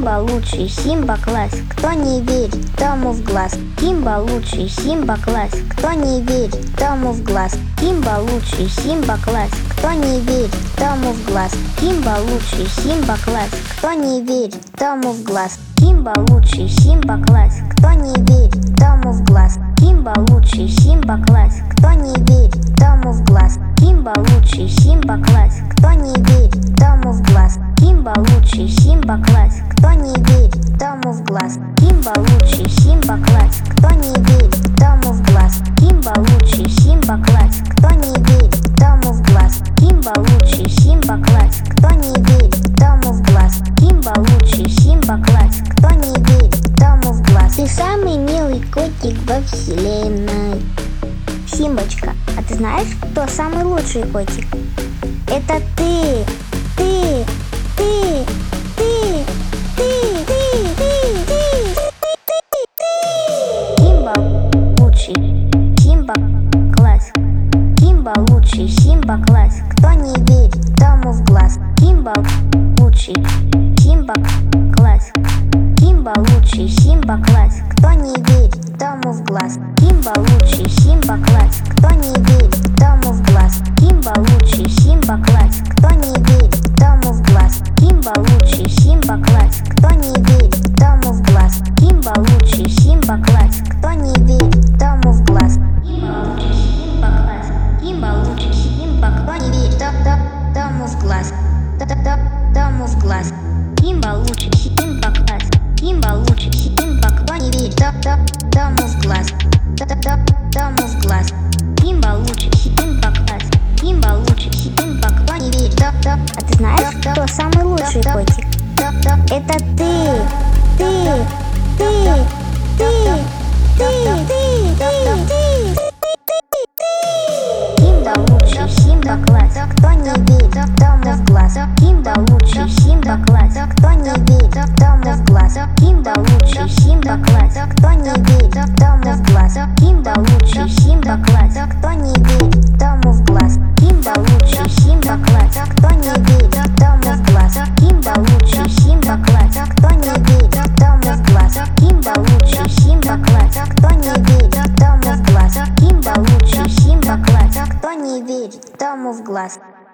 Симба лучший, Симба класс. Кто не верит, тому в глаз. Симба лучший, Симба класс. Кто не верит, тому в глаз. Симба лучший, Симба класс. Кто не верит, тому в глаз. Симба лучший, Симба класс. Кто не верит, тому в глаз. Симба лучший, Симба класс. Кто не верит, тому в глаз. Симба лучший, Симба класс. Кто не верит, тому в глаз. Симба лучший, Симба класс. Кто не верит, тому в глаз. Симба лучший, Симба класс. Кто не верит, тому в глаз. Симба лучший, Симба класс. Кто не верит, тому в глаз. Симба лучший, Симба класс. Кто не верит, тому в глаз. Симба лучший, Симба класс. Кто не верит, тому в глаз. Симба лучший, Симба класс. Кто не верит, тому в глаз. Ты самый милый котик во вселенной. Симбочка, а ты знаешь, кто самый лучший котик? Это ты! Ты! Ты! Ты! Ты! Симба лучший, Симба класс. Симба лучший, Симба класс. Кто не верит, тому в глаз. Симба лучший, Симба класс. Симба лучший, Симба класс. Кто не верит, тому в глаз. Симба лучший, Симба класс. Кто не верит, тому в глаз. Симба лучший, Симба класс. Кто не верит, тому в глаз. Симба лучший, Симба класс. Кто не верит, тому в глаз. Симба лучший, Симба класс. Кто не верит, тому в глаз. Симба лучший, Симба класс. Симба лучший, Симба. Кто не верит, тому в глаз. Тому в глаз. Симба лучший, Симба класс. Симба лучший, Симба. Кто не верит, тому в глаз. Тому в глаз. Симба лучший, Симба класс. Симба лучший, Симба. Кто не верит, а ты знаешь, кто самый лучший котик? Это ты! Ты! Ты! Ты! Симба лучший, Симба класс. Кто не верит, тому в глаз. Симба лучший, Симба класс. Кто не верит, тому в глаз. Симба лучший, Симба класс. Кто не верит, тому в глаз. Симба лучший, Симба класс. Кто не верит, тому в глаз. Симба лучший, Симба класс. Кто не верит, тому в глаз. Симба лучший, Симба класс. Кто не верит, тому в глаз. Симба лучший, Симба класс. Кто не верит, тому в глаз. Симба лучший, Симба класс. Кто не верит, тому в глаз.